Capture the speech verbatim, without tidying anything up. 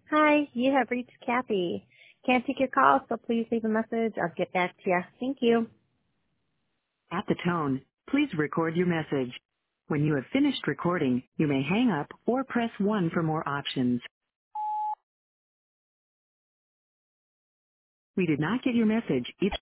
Hi, you have reached Kathy. Can't take your call, so please leave a message. I'll get back to you. Thank you. At the tone, please record your message. When you have finished recording, you may hang up or press one for more options. We did not get your message. Either